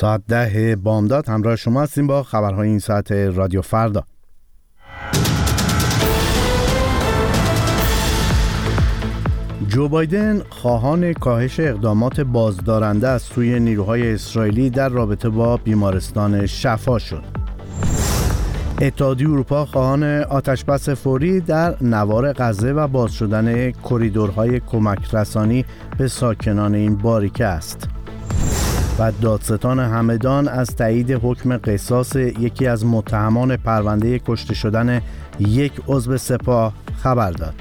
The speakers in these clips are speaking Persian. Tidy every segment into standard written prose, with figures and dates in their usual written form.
ساعت 10 بامداد همراه شما هستیم با خبرهای این ساعت رادیو فردا. جو بایدن خواهان کاهش اقدامات بازدارنده از سوی نیروهای اسرائیلی در رابطه با بیمارستان شفا شد. اتحادیه اروپا خواهان آتشبس فوری در نوار غزه و باز شدن کریدورهای کمک رسانی به ساکنان این باریکه است. و دادستان همدان از تایید حکم قصاص یکی از متهمان پرونده کشته شدن یک عضو سپاه خبر داد.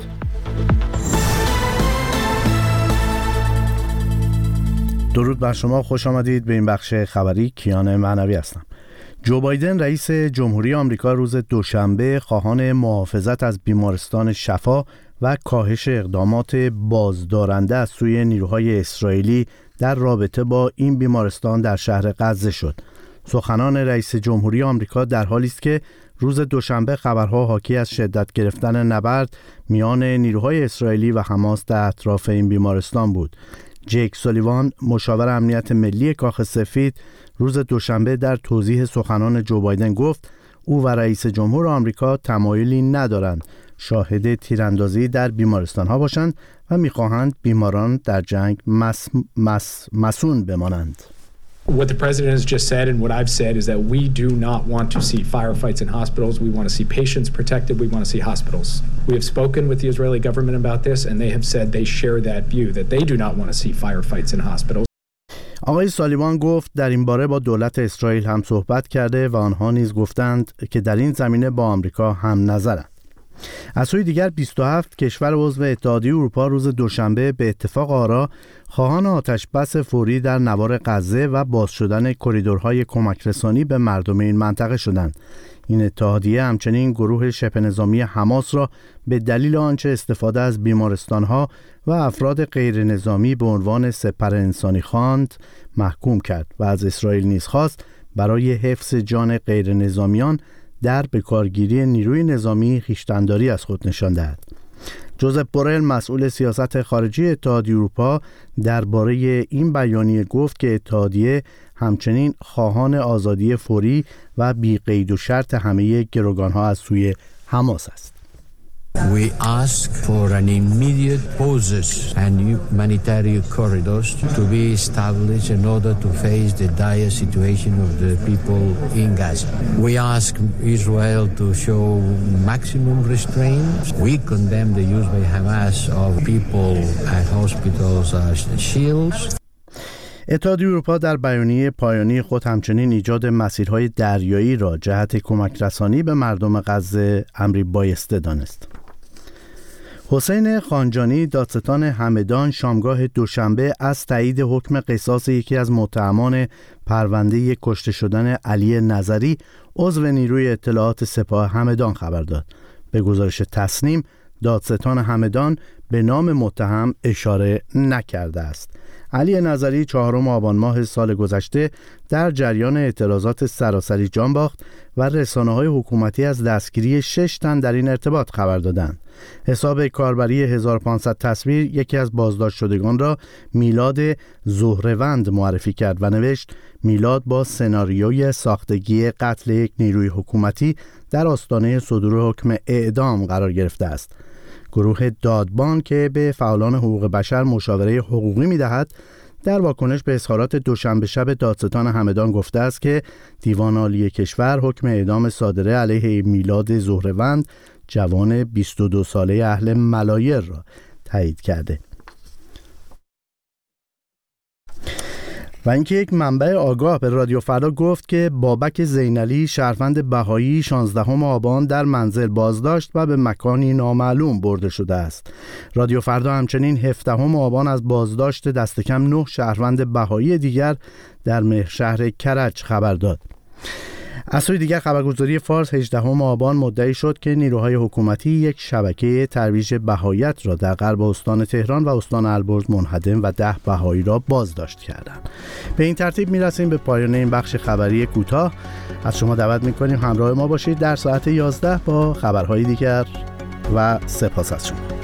درود بر شما، خوش آمدید به این بخش خبری. کیان معنوی هستم. جو بایدن رئیس جمهوری آمریکا روز دوشنبه خواهان محافظت از بیمارستان شفا و کاهش اقدامات بازدارنده از سوی نیروهای اسرائیلی در رابطه با این بیمارستان در شهر غزه شد. سخنان رئیس جمهوری آمریکا در حالی است که روز دوشنبه خبرها حاکی از شدت گرفتن نبرد میان نیروهای اسرائیلی و حماس در اطراف این بیمارستان بود. جیک سولیوان، مشاور امنیت ملی کاخ سفید، روز دوشنبه در توضیح سخنان جو بایدن گفت او و رئیس جمهور آمریکا تمایلی ندارند شاهد تیراندازی در بیمارستان‌ها باشند و می‌خواهند بیماران در جنگ مسئول بمانند. What the president has just said and what I've said is that we do not want to see firefights in hospitals. We want to see patients protected. We want to see hospitals. We have spoken with the Israeli government about this and they have said they share that view that they do not want to see firefights in hospitals. آقای سالیوان گفت در این باره با دولت اسرائیل هم صحبت کرده و آنها نیز گفتند که در این زمینه با آمریکا هم نظرند. از سوی دیگر 27 کشور عضو اتحادیه اروپا روز دوشنبه به اتفاق آرا خواهان آتشبس فوری در نوار غزه و باز شدن کریدورهای کمک رسانی به مردم این منطقه شدند. این اتحادیه همچنین گروه شبه نظامی حماس را به دلیل آنچه استفاده از بیمارستانها و افراد غیر نظامی به عنوان سپر انسانی خواند محکوم کرد و از اسرائیل نیز خواست برای حفظ جان غیر نظامیان در بکارگیری نیروی نظامی خویشتن‌داری از خود نشان دهد. جوزپ بورل، مسئول سیاست خارجی اتحادیه اروپا، درباره این بیانیه گفت که اتحادیه همچنین خواهان آزادی فوری و بی قید و شرط همه گروگان‌ها از سوی حماس است. We ask for an immediate pauses and humanitarian corridors to be established in order to face the dire situation of the people in Gaza. We ask Israel to show maximum restraint. We condemn the use by Hamas of people at hospitals as shields. اتحادیه اروپا در بیانیه پایانی خود همچنین ایجاد مسیرهای دریایی را جهت کمک رسانی به مردم غزه امری بایسته دانست. حسین خانجانی، دادستان همدان، شامگاه دوشنبه از تایید حکم قصاص یکی از متهمان پرونده کشته شدن علی نظری عضو نیروی اطلاعات سپاه همدان خبر داد. به گزارش تصنیم، دادستان همدان به نام متهم اشاره نکرده است. علی نظری 4 آبان ماه سال گذشته در جریان اعتراضات سراسری جان باخت و رسانه‌های حکومتی از دستگیری 6 تن در این ارتباط خبر دادند. حساب کاربری 1500 تصویر یکی از بازداشت شدگان را میلاد زهره‌وند معرفی کرد و نوشت میلاد با سناریوی ساختگی قتل یک نیروی حکومتی در آستانه صدور حکم اعدام قرار گرفته است. گروه دادبان که به فعالان حقوق بشر مشاوره حقوقی می‌دهد در واکنش به اظهارات دوشنبه شب دادستان همدان گفته است که دیوان عالی کشور حکم اعدام صادره علیه میلاد زهره‌وند جوان 22 ساله اهل ملایر را تایید کرده. و اینکه یک منبع آگاه به رادیو فردا گفت که بابک زینعلی، شهروند بهایی، 16 آبان در منزل بازداشت و به مکانی نامعلوم برده شده است. رادیو فردا همچنین 17 آبان از بازداشت دست کم 9 شهروند بهایی دیگر در شهر کرج خبر داد. از سوی دیگر خبرگزاری فارس 18 آبان مدعی شد که نیروهای حکومتی یک شبکه ترویج بهاییت را در غرب استان تهران و استان البرز منهدم و 10 بهایی را بازداشت کردند. به این ترتیب میرسیم به پایان این بخش خبری کوتاه. از شما دعوت میکنیم همراه ما باشید در ساعت 11 با خبرهای دیگر و سپاس از شما.